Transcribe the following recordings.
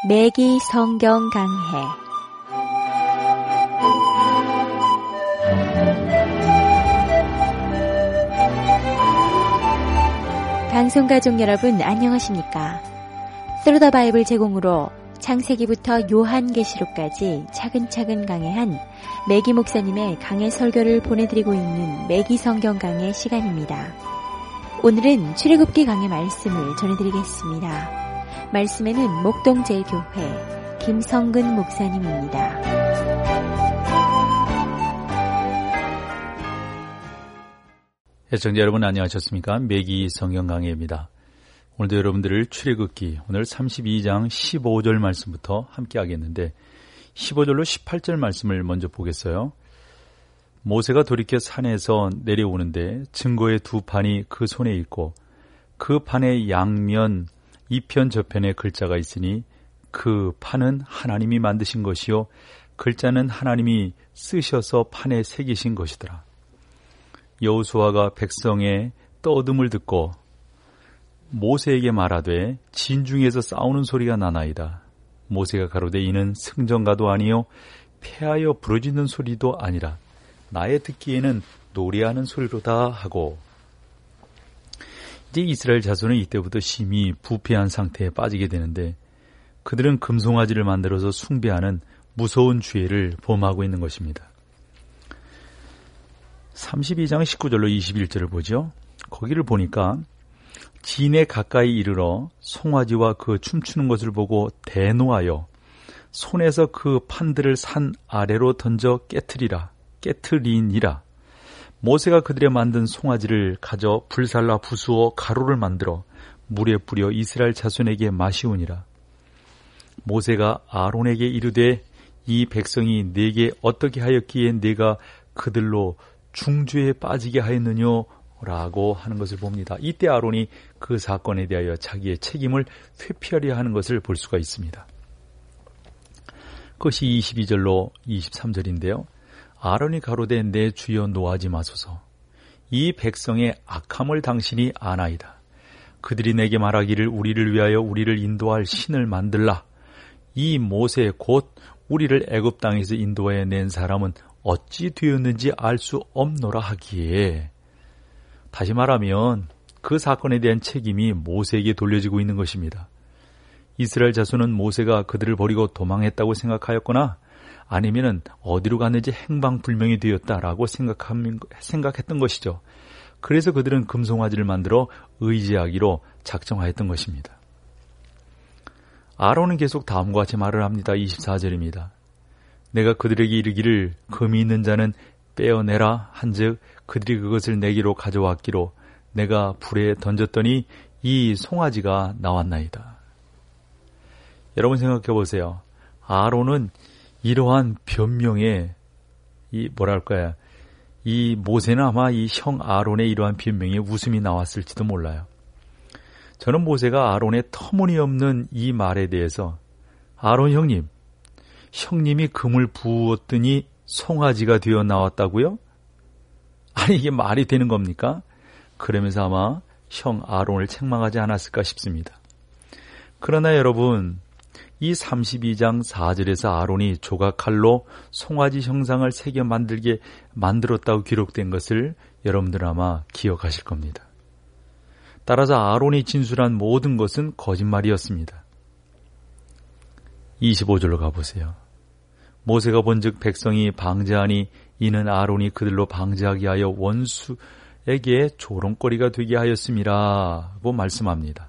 매기 성경 강해. 방송 가족 여러분 안녕하십니까? 스루 더 바이블 제공으로 창세기부터 요한계시록까지 차근차근 강해한 매기 목사님의 강해 설교를 보내드리고 있는 매기 성경 강해 시간입니다. 오늘은 출애굽기 강해 말씀을 전해드리겠습니다. 말씀에는 목동제일교회 김성근 목사님입니다. 애청자 여러분 안녕하셨습니까? 매기 성경 강해입니다. 오늘도 여러분들을 출애굽기 오늘 32장 15절 말씀부터 함께 하겠는데 15절로 18절 말씀을 먼저 보겠어요. 모세가 돌이켜 산에서 내려오는데 증거의 두 판이 그 손에 있고 그 판의 양면 이편 저편에 글자가 있으니 그 판은 하나님이 만드신 것이요 글자는 하나님이 쓰셔서 판에 새기신 것이더라. 여호수아가 백성의 떠듬을 듣고 모세에게 말하되 진중에서 싸우는 소리가 나나이다. 모세가 가로되 이는 승전가도 아니요 패하여 부르짖는 소리도 아니라 나의 듣기에는 노래하는 소리로다 하고. 이제 이스라엘 자손은 이때부터 심히 부패한 상태에 빠지게 되는데 그들은 금송아지를 만들어서 숭배하는 무서운 죄를 범하고 있는 것입니다. 32장 19절로 21절을 보죠. 거기를 보니까 진에 가까이 이르러 송아지와 그 춤추는 것을 보고 대노하여 손에서 그 판들을 산 아래로 던져 깨트리니라. 모세가 그들의 만든 송아지를 가져 불살라 부수어 가루를 만들어 물에 뿌려 이스라엘 자손에게 마시우니라. 모세가 아론에게 이르되 이 백성이 내게 어떻게 하였기에 내가 그들로 중죄에 빠지게 하였느뇨 라고 하는 것을 봅니다. 이때 아론이 그 사건에 대하여 자기의 책임을 회피하려 하는 것을 볼 수가 있습니다. 그것이 22절로 23절인데요. 아론이 가로되 내 주여 노하지 마소서. 이 백성의 악함을 당신이 아나이다. 그들이 내게 말하기를 우리를 위하여 우리를 인도할 신을 만들라. 이 모세 곧 우리를 애굽 땅에서 인도해 낸 사람은 어찌 되었는지 알 수 없노라 하기에. 다시 말하면 그 사건에 대한 책임이 모세에게 돌려지고 있는 것입니다. 이스라엘 자손은 모세가 그들을 버리고 도망했다고 생각하였거나 아니면 어디로 갔는지 행방불명이 되었다라고 생각했던 것이죠. 그래서 그들은 금송아지를 만들어 의지하기로 작정하였던 것입니다. 아론은 계속 다음과 같이 말을 합니다. 24절입니다. 내가 그들에게 이르기를 금이 있는 자는 빼어내라 한즉 그들이 그것을 내게로 가져왔기로 내가 불에 던졌더니 이 송아지가 나왔나이다. 여러분 생각해 보세요. 아론은 이러한 변명에 이 모세는 아마 이 형 아론의 이러한 변명에 웃음이 나왔을지도 몰라요. 저는 모세가 아론의 터무니없는 이 말에 대해서 아론 형님이 금을 부었더니 송아지가 되어 나왔다고요? 아니 이게 말이 되는 겁니까? 그러면서 아마 형 아론을 책망하지 않았을까 싶습니다. 그러나 여러분 이 32장 4절에서 아론이 조각칼로 송아지 형상을 새겨 만들었다고 기록된 것을 여러분들 아마 기억하실 겁니다. 따라서 아론이 진술한 모든 것은 거짓말이었습니다. 25절로 가보세요. 모세가 본즉 백성이 방제하니 이는 아론이 그들로 방제하게 하여 원수에게 조롱거리가 되게 하였음이라고 말씀합니다.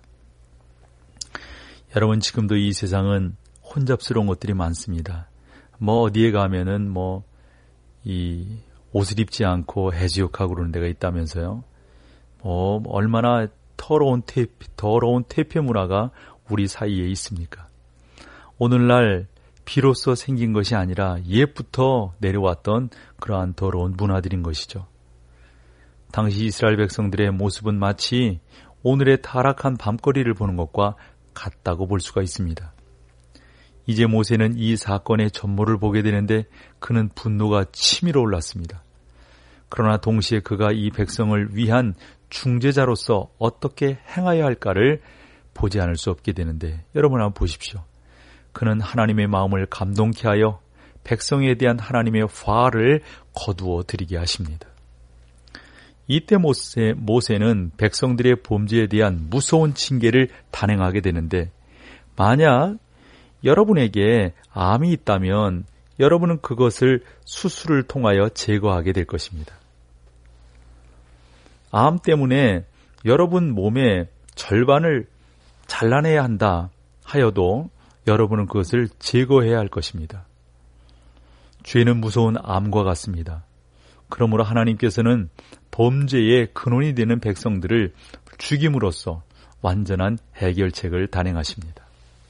여러분 지금도 이 세상은 혼잡스러운 것들이 많습니다. 어디에 가면은 이 옷을 입지 않고 해지욕하고 그러는 데가 있다면서요. 얼마나 더러운 퇴폐 문화가 우리 사이에 있습니까? 오늘날 비로소 생긴 것이 아니라 옛부터 내려왔던 그러한 더러운 문화들인 것이죠. 당시 이스라엘 백성들의 모습은 마치 오늘의 타락한 밤거리를 보는 것과 같다고 볼 수가 있습니다. 이제 모세는 이 사건의 전모를 보게 되는데 그는 분노가 치밀어 올랐습니다. 그러나 동시에 그가 이 백성을 위한 중재자로서 어떻게 행하여야 할까를 보지 않을 수 없게 되는데 여러분 한번 보십시오. 그는 하나님의 마음을 감동케 하여 백성에 대한 하나님의 화를 거두어 드리게 하십니다. 이때 모세는 백성들의 범죄에 대한 무서운 징계를 단행하게 되는데, 만약 여러분에게 암이 있다면 여러분은 그것을 수술을 통하여 제거하게 될 것입니다. 암 때문에 여러분 몸의 절반을 잘라내야 한다 하여도 여러분은 그것을 제거해야 할 것입니다. 죄는 무서운 암과 같습니다. 그러므로 하나님께서는 범죄의 근원이 되는 백성들을 죽임으로써 완전한 해결책을 단행하십니다.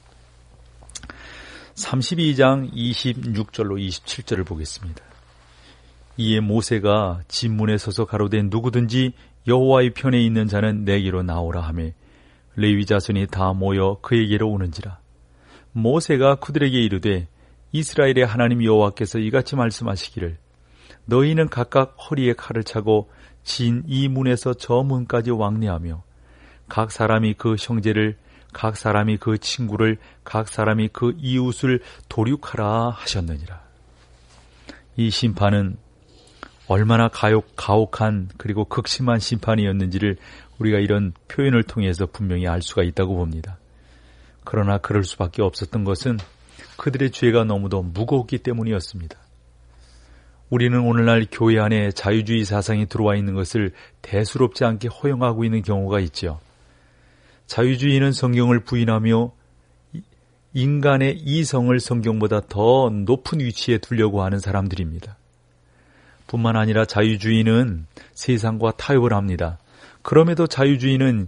32장 26절로 27절을 보겠습니다. 이에 모세가 진문에 서서 가로되 누구든지 여호와의 편에 있는 자는 내게로 나오라 하며 레위 자손이 다 모여 그에게로 오는지라. 모세가 그들에게 이르되 이스라엘의 하나님 여호와께서 이같이 말씀하시기를 너희는 각각 허리에 칼을 차고 진 이 문에서 저 문까지 왕래하며 각 사람이 그 형제를, 각 사람이 그 친구를, 각 사람이 그 이웃을 도륙하라 하셨느니라. 이 심판은 얼마나 가혹한 그리고 극심한 심판이었는지를 우리가 이런 표현을 통해서 분명히 알 수가 있다고 봅니다. 그러나 그럴 수밖에 없었던 것은 그들의 죄가 너무도 무거웠기 때문이었습니다. 우리는 오늘날 교회 안에 자유주의 사상이 들어와 있는 것을 대수롭지 않게 허용하고 있는 경우가 있죠. 자유주의는 성경을 부인하며 인간의 이성을 성경보다 더 높은 위치에 두려고 하는 사람들입니다. 뿐만 아니라 자유주의는 세상과 타협을 합니다. 그럼에도 자유주의는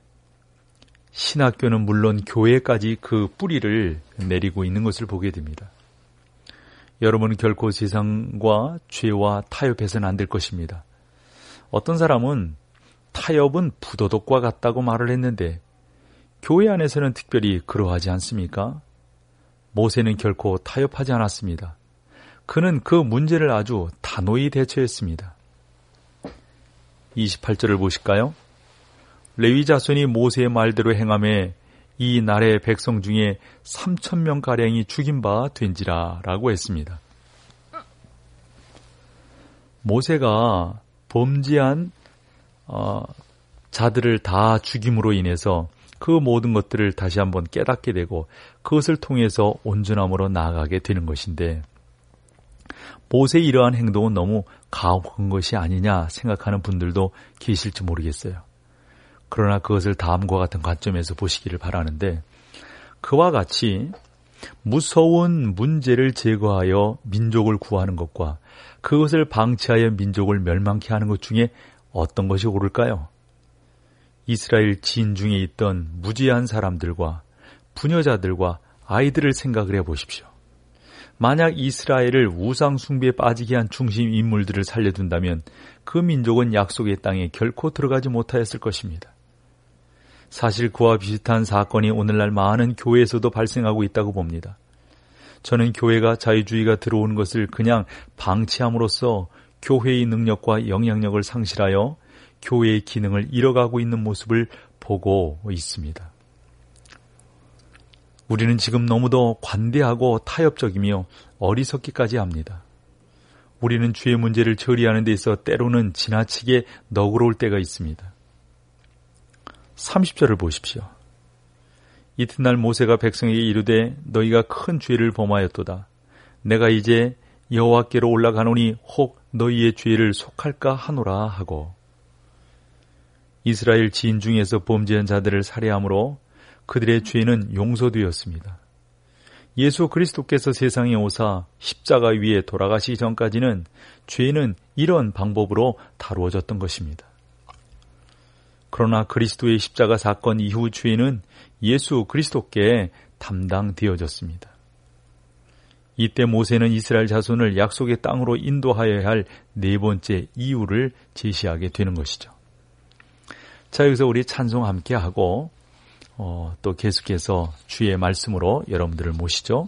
신학교는 물론 교회까지 그 뿌리를 내리고 있는 것을 보게 됩니다. 여러분은 결코 세상과 죄와 타협해서는 안 될 것입니다. 어떤 사람은 타협은 부도덕과 같다고 말을 했는데 교회 안에서는 특별히 그러하지 않습니까? 모세는 결코 타협하지 않았습니다. 그는 그 문제를 아주 단호히 대처했습니다. 28절을 보실까요? 레위 자손이 모세의 말대로 행하매 이 날의 백성 중에 3,000명가량이 죽인 바 된지라 라고 했습니다. 모세가 범죄한 자들을 다 죽임으로 인해서 그 모든 것들을 다시 한번 깨닫게 되고 그것을 통해서 온전함으로 나아가게 되는 것인데, 모세의 이러한 행동은 너무 가혹한 것이 아니냐 생각하는 분들도 계실지 모르겠어요. 그러나 그것을 다음과 같은 관점에서 보시기를 바라는데, 그와 같이 무서운 문제를 제거하여 민족을 구하는 것과 그것을 방치하여 민족을 멸망케 하는 것 중에 어떤 것이 옳을까요? 이스라엘 진 중에 있던 무지한 사람들과 부녀자들과 아이들을 생각을 해보십시오. 만약 이스라엘을 우상 숭배에 빠지게 한 중심 인물들을 살려둔다면 그 민족은 약속의 땅에 결코 들어가지 못하였을 것입니다. 사실 그와 비슷한 사건이 오늘날 많은 교회에서도 발생하고 있다고 봅니다. 저는 교회가 자유주의가 들어오는 것을 그냥 방치함으로써 교회의 능력과 영향력을 상실하여 교회의 기능을 잃어가고 있는 모습을 보고 있습니다. 우리는 지금 너무도 관대하고 타협적이며 어리석기까지 합니다. 우리는 죄의 문제를 처리하는 데 있어 때로는 지나치게 너그러울 때가 있습니다. 30절을 보십시오. 이튿날 모세가 백성에게 이르되 너희가 큰 죄를 범하였도다. 내가 이제 여호와께로 올라가노니 혹 너희의 죄를 속할까 하노라 하고, 이스라엘 지인 중에서 범죄한 자들을 살해함으로 그들의 죄는 용서되었습니다. 예수 그리스도께서 세상에 오사 십자가 위에 돌아가시기 전까지는 죄는 이런 방법으로 다루어졌던 것입니다. 그러나 그리스도의 십자가 사건 이후 죄는 예수 그리스도께 담당되어졌습니다. 이때 모세는 이스라엘 자손을 약속의 땅으로 인도하여야 할 네 번째 이유를 제시하게 되는 것이죠. 자, 여기서 우리 찬송 함께 하고 또 계속해서 주의 말씀으로 여러분들을 모시죠.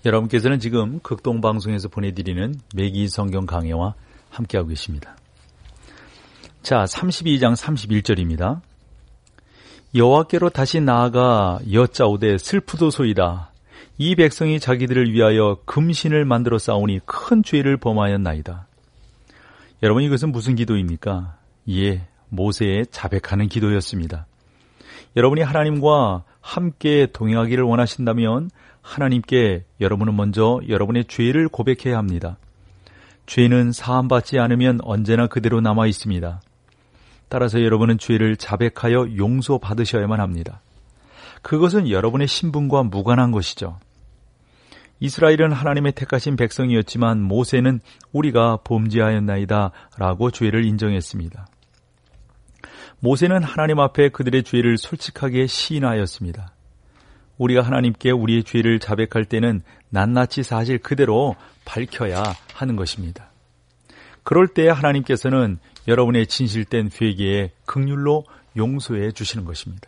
여러분께서는 지금 극동방송에서 보내드리는 매기 성경 강해와 함께하고 계십니다. 자, 32장 31절입니다. 여호와께로 다시 나아가 여짜오되 슬프도소이다. 이 백성이 자기들을 위하여 금신을 만들어 싸우니 큰 죄를 범하였나이다. 여러분, 이것은 무슨 기도입니까? 예, 모세의 자백하는 기도였습니다. 여러분이 하나님과 함께 동행하기를 원하신다면 하나님께 여러분은 먼저 여러분의 죄를 고백해야 합니다. 죄는 사함받지 않으면 언제나 그대로 남아 있습니다. 따라서 여러분은 죄를 자백하여 용서받으셔야만 합니다. 그것은 여러분의 신분과 무관한 것이죠. 이스라엘은 하나님의 택하신 백성이었지만 모세는 우리가 범죄하였나이다 라고 죄를 인정했습니다. 모세는 하나님 앞에 그들의 죄를 솔직하게 시인하였습니다. 우리가 하나님께 우리의 죄를 자백할 때는 낱낱이 사실 그대로 밝혀야 하는 것입니다. 그럴 때 하나님께서는 여러분의 진실된 회개에 긍휼로 용서해 주시는 것입니다.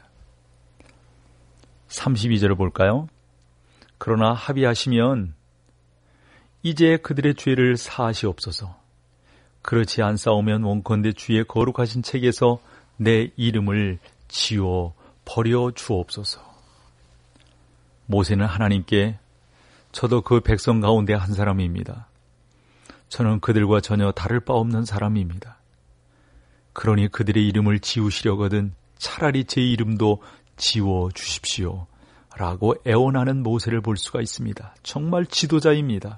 32절을 볼까요? 그러나 합의하시면 이제 그들의 죄를 사하시옵소서. 그렇지 않사오면 원컨대 주의 거룩하신 책에서 내 이름을 지워 버려 주옵소서. 모세는 하나님께 저도 그 백성 가운데 한 사람입니다. 저는 그들과 전혀 다를 바 없는 사람입니다. 그러니 그들의 이름을 지우시려거든 차라리 제 이름도 지워 주십시오. 라고 애원하는 모세를 볼 수가 있습니다. 정말 지도자입니다.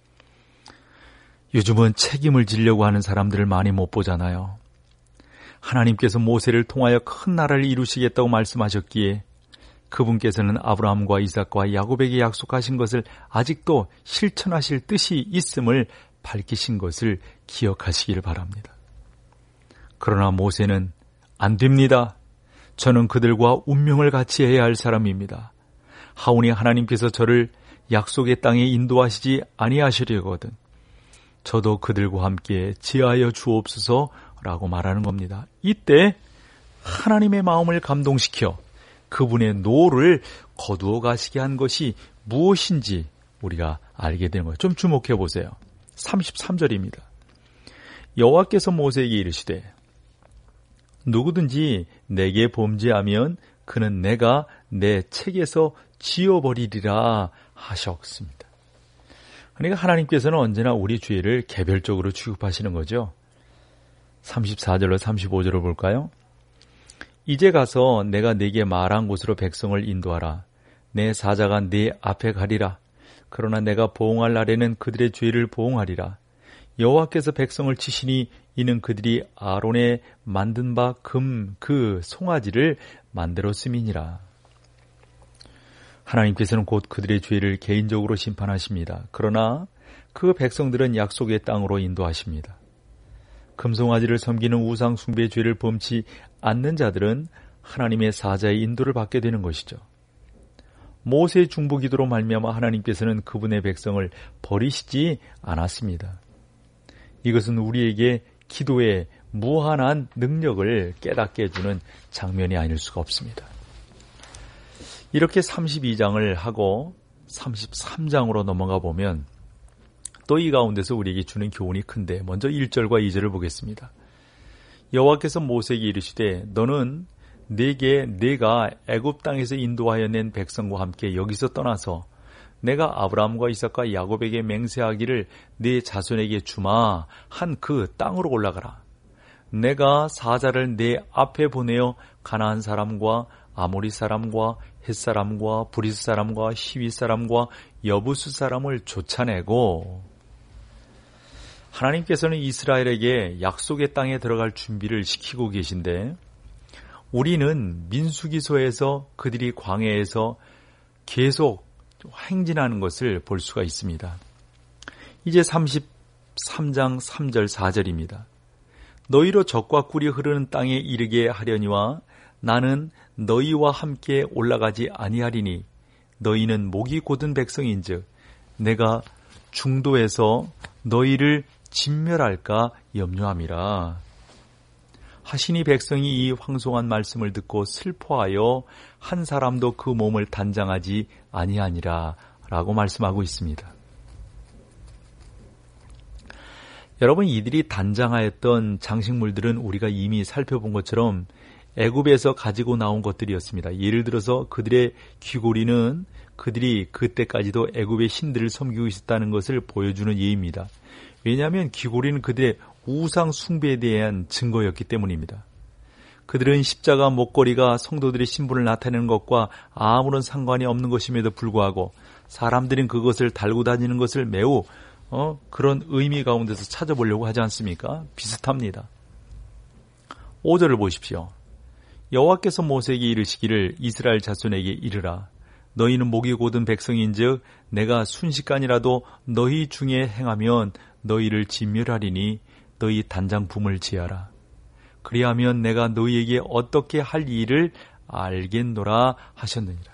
요즘은 책임을 지려고 하는 사람들을 많이 못 보잖아요. 하나님께서 모세를 통하여 큰 나라를 이루시겠다고 말씀하셨기에 그분께서는 아브라함과 이삭과 야곱에게 약속하신 것을 아직도 실천하실 뜻이 있음을 밝히신 것을 기억하시기를 바랍니다. 그러나 모세는 안 됩니다. 저는 그들과 운명을 같이 해야 할 사람입니다. 하오니 하나님께서 저를 약속의 땅에 인도하시지 아니하시려거든 저도 그들과 함께 지하여 주옵소서라고 말하는 겁니다. 이때 하나님의 마음을 감동시켜 그분의 노를 거두어 가시게 한 것이 무엇인지 우리가 알게 되는 거예요. 좀 주목해 보세요. 33절입니다. 여호와께서 모세에게 이르시되 누구든지 내게 범죄하면 그는 내가 내 책에서 지워버리리라 하셨습니다. 그러니까 하나님께서는 언제나 우리 죄를 개별적으로 취급하시는 거죠. 34절로 35절을 볼까요? 이제 가서 내가 네게 말한 곳으로 백성을 인도하라. 내 사자가 네 앞에 가리라. 그러나 내가 보응할 날에는 그들의 죄를 보응하리라. 여호와께서 백성을 치시니 이는 그들이 아론에 만든 바 금 그 송아지를 만들었음이니라. 하나님께서는 곧 그들의 죄를 개인적으로 심판하십니다. 그러나 그 백성들은 약속의 땅으로 인도하십니다. 금송아지를 섬기는 우상 숭배의 죄를 범치 않는 자들은 하나님의 사자의 인도를 받게 되는 것이죠. 모세의 중보기도로 말미암아 하나님께서는 그분의 백성을 버리시지 않았습니다. 이것은 우리에게 기도의 무한한 능력을 깨닫게 해주는 장면이 아닐 수가 없습니다. 이렇게 32장을 하고 33장으로 넘어가 보면 또 이 가운데서 우리에게 주는 교훈이 큰데 먼저 1절과 2절을 보겠습니다. 여호와께서 모세에게 이르시되 너는 내가 애굽 땅에서 인도하여 낸 백성과 함께 여기서 떠나서 내가 아브라함과 이삭과 야곱에게 맹세하기를 네 자손에게 주마 한 그 땅으로 올라가라. 내가 사자를 네 앞에 보내어 가나안 사람과 아모리 사람과 헷 사람과 브리스 사람과 히윗 사람과 여부스 사람을 쫓아내고 하나님께서는 이스라엘에게 약속의 땅에 들어갈 준비를 시키고 계신데 우리는 민수기서에서 그들이 광야에서 계속 행진하는 것을 볼 수가 있습니다. 이제 33장 3절 4절입니다. 너희로 젖과 꿀이 흐르는 땅에 이르게 하려니와 나는 너희와 함께 올라가지 아니하리니 너희는 목이 곧은 백성인즉 내가 중도에서 너희를 진멸할까 염려함이라. 하시니 백성이 이 황송한 말씀을 듣고 슬퍼하여 한 사람도 그 몸을 단장하지 아니하니라 라고 말씀하고 있습니다. 여러분, 이들이 단장하였던 장식물들은 우리가 이미 살펴본 것처럼 애굽에서 가지고 나온 것들이었습니다. 예를 들어서 그들의 귀고리는 그들이 그때까지도 애굽의 신들을 섬기고 있었다는 것을 보여주는 예입니다. 왜냐하면 귀고리는 그들의 우상 숭배에 대한 증거였기 때문입니다. 그들은 십자가 목걸이가 성도들의 신분을 나타내는 것과 아무런 상관이 없는 것임에도 불구하고 사람들은 그것을 달고 다니는 것을 매우 그런 의미 가운데서 찾아보려고 하지 않습니까? 비슷합니다. 5절을 보십시오. 여호와께서 모세에게 이르시기를 이스라엘 자손에게 이르라. 너희는 목이 곧은 백성인즉 내가 순식간이라도 너희 중에 행하면 너희를 진멸하리니 너희 단장품을 지하라. 그리하면 내가 너희에게 어떻게 할 일을 알겠노라 하셨느니라.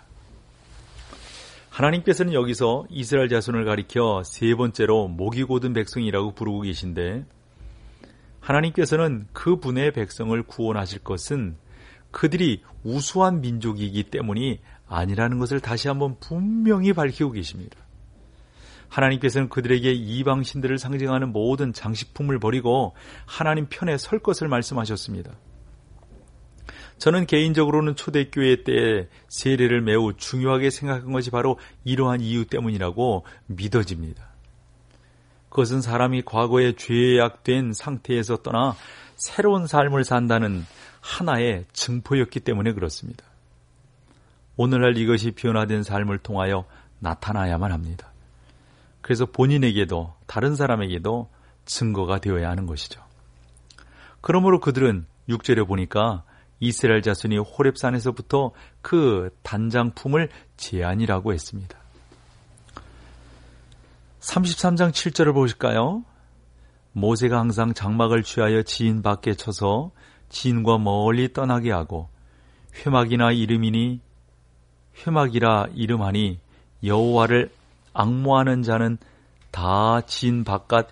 하나님께서는 여기서 이스라엘 자손을 가리켜 세 번째로 목이 곧은 백성이라고 부르고 계신데, 하나님께서는 그 분의 백성을 구원하실 것은 그들이 우수한 민족이기 때문이 아니라는 것을 다시 한번 분명히 밝히고 계십니다. 하나님께서는 그들에게 이방 신들을 상징하는 모든 장식품을 버리고 하나님 편에 설 것을 말씀하셨습니다. 저는 개인적으로는 초대교회 때 세례를 매우 중요하게 생각한 것이 바로 이러한 이유 때문이라고 믿어집니다. 그것은 사람이 과거에 죄악된 상태에서 떠나 새로운 삶을 산다는 하나의 증포였기 때문에 그렇습니다. 오늘날 이것이 변화된 삶을 통하여 나타나야만 합니다. 그래서 본인에게도 다른 사람에게도 증거가 되어야 하는 것이죠. 그러므로 그들은 6절에 보니까 이스라엘 자손이 호렙산에서부터 그 단장품을 제한이라고 했습니다. 33장 7절을 보실까요? 모세가 항상 장막을 취하여 지인 밖에 쳐서 지인과 멀리 떠나게 하고 회막이라 이름하니 여호와를 앙모하는 자는 다 지인 바깥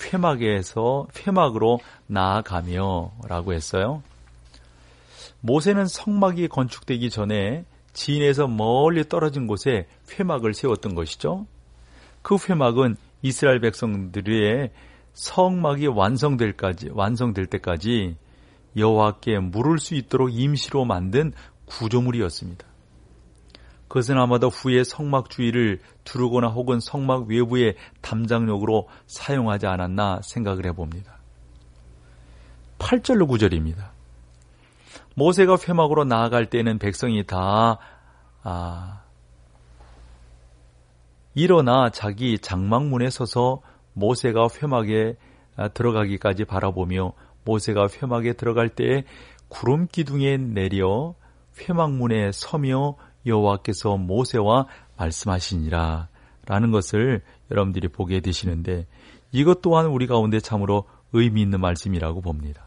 회막으로 나아가며 라고 했어요. 모세는 성막이 건축되기 전에 지인에서 멀리 떨어진 곳에 회막을 세웠던 것이죠. 그 회막은 이스라엘 백성들의 성막이 완성될 때까지 여호와께 물을 수 있도록 임시로 만든 구조물이었습니다. 그것은 아마도 후에 성막 주위를 두르거나 혹은 성막 외부의 담장용으로 사용하지 않았나 생각을 해봅니다. 8절로 9절입니다. 모세가 회막으로 나아갈 때는 백성이 다 일어나 자기 장막문에 서서 모세가 회막에 들어가기까지 바라보며 모세가 회막에 들어갈 때에 구름 기둥에 내려 회막문에 서며 여호와께서 모세와 말씀하시니라 라는 것을 여러분들이 보게 되시는데, 이것 또한 우리 가운데 참으로 의미 있는 말씀이라고 봅니다.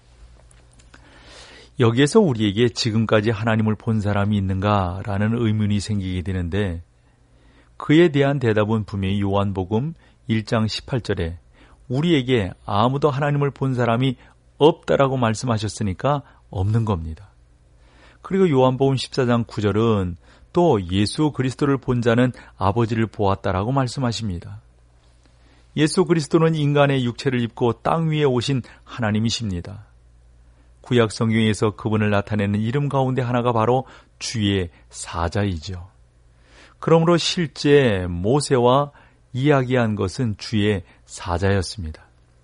여기에서 우리에게 지금까지 하나님을 본 사람이 있는가라는 의문이 생기게 되는데, 그에 대한 대답은 분명히 요한복음 1장 18절에 우리에게 아무도 하나님을 본 사람이 없다라고 말씀하셨으니까 없는 겁니다. 그리고 요한복음 14장 9절은 또 예수 그리스도를 본 자는 아버지를 보았다라고 말씀하십니다. 예수 그리스도는 인간의 육체를 입고 땅 위에 오신 하나님이십니다. 구약 성경에서 그분을 나타내는 이름 가운데 하나가 바로 주의 사자이죠. 그러므로 실제 모세와 이야기한 것은 주의 사자였습니다.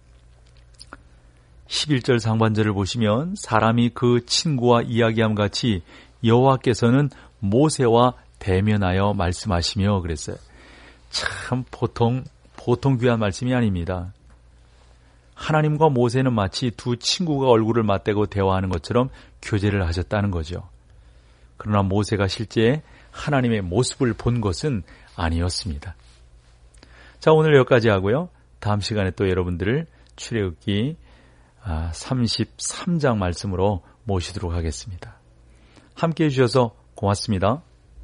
11절 상반절을 보시면 사람이 그 친구와 이야기함 같이 여호와께서는 모세와 대면하여 말씀하시며 그랬어요. 참 보통 귀한 말씀이 아닙니다. 하나님과 모세는 마치 두 친구가 얼굴을 맞대고 대화하는 것처럼 교제를 하셨다는 거죠. 그러나 모세가 실제 하나님의 모습을 본 것은 아니었습니다. 자, 오늘 여기까지 하고요. 다음 시간에 또 여러분들을 출애굽기 33장 말씀으로 모시도록 하겠습니다. 함께해 주셔서 고맙습니다.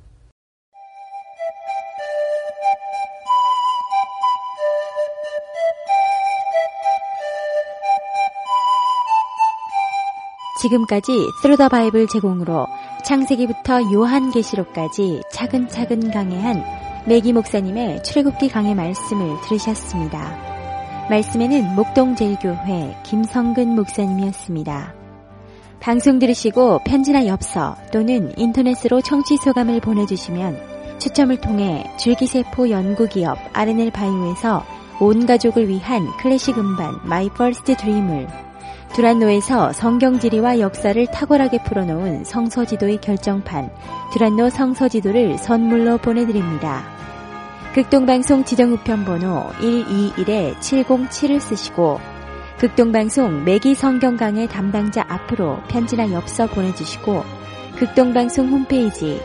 지금까지 스루 더 바이블 제공으로 창세기부터 요한계시록까지 차근차근 강해한 매기 목사님의 출애굽기 강해 말씀을 들으셨습니다. 말씀에는 목동제일교회 김성근 목사님이었습니다. 방송 들으시고 편지나 엽서 또는 인터넷으로 청취 소감을 보내주시면 추첨을 통해 줄기세포 연구기업 R&L 바이오에서 온 가족을 위한 클래식 음반 마이 퍼스트 드림을, 두란노에서 성경지리와 역사를 탁월하게 풀어놓은 성서지도의 결정판 두란노 성서지도를 선물로 보내드립니다. 극동방송 지정우편번호 121-707을 쓰시고 극동방송 매기 성경 강해 담당자 앞으로 편지나 엽서 보내주시고 극동방송 홈페이지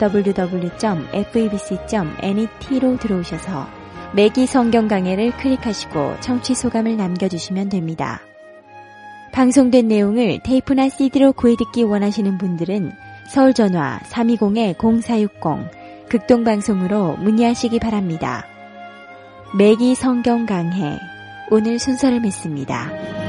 www.febc.net로 들어오셔서 매기 성경 강해를 클릭하시고 청취 소감을 남겨주시면 됩니다. 방송된 내용을 테이프나 CD로 구해듣기 원하시는 분들은 서울전화 320-0460 극동방송으로 문의하시기 바랍니다. 매기 성경 강해, 오늘 순서를 맺습니다.